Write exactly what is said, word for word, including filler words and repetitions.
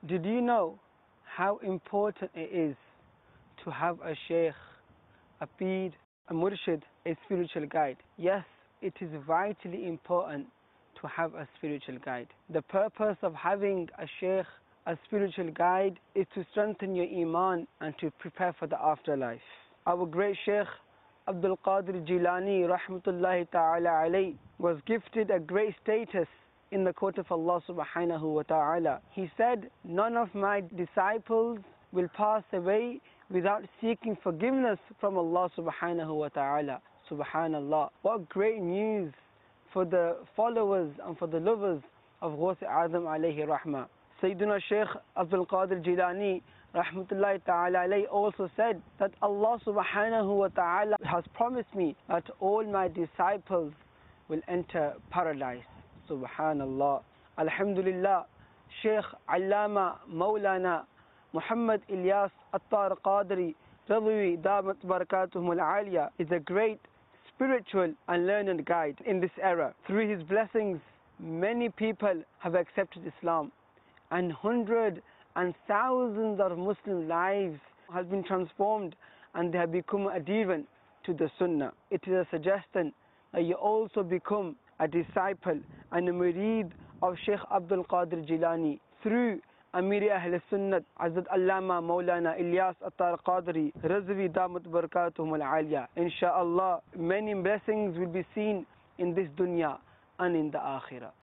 Did you know how important it is to have a sheikh, a peer, a murshid, a spiritual guide? Yes, it is vitally important to have a spiritual guide. The purpose of having a sheikh, a spiritual guide, is to strengthen your iman and to prepare for the afterlife. Our great Sheikh Abdul Qadir Jilani rahmatullahi ta'ala alayhi was gifted a great status in the court of Allah subhanahu wa ta'ala. He said, "None of my disciples will pass away without seeking forgiveness from Allah subhanahu wa ta'ala." Subhanallah. What great news for the followers and for the lovers of Ghaus Azam alayhi rahmah. Sayyidina Shaykh Abdul Qadir Jilani rahmatullahi ta'ala alayhi also said that Allah subhanahu wa ta'ala has promised me that all my disciples will enter paradise. Subhanallah. Alhamdulillah. Shaykh Allama Maulana Muhammad Ilyas Attar Qadri Radwi Damat Barakatuhum Al-Aliyah is a great spiritual and learned guide in this era. Through his blessings, many people have accepted Islam, and hundreds and thousands of Muslim lives have been transformed and they have become adherent to the Sunnah. It is a suggestion that you also become a disciple and a murid of Shaykh Abdul Qadir Jilani through Amir Ahl Sunnat Hazrat Allama Maulana Ilyas Attar Qadri Razvi Damat Barakatuhum Al-Aliyah. Insha'Allah, many blessings will be seen in this dunya and in the akhirah.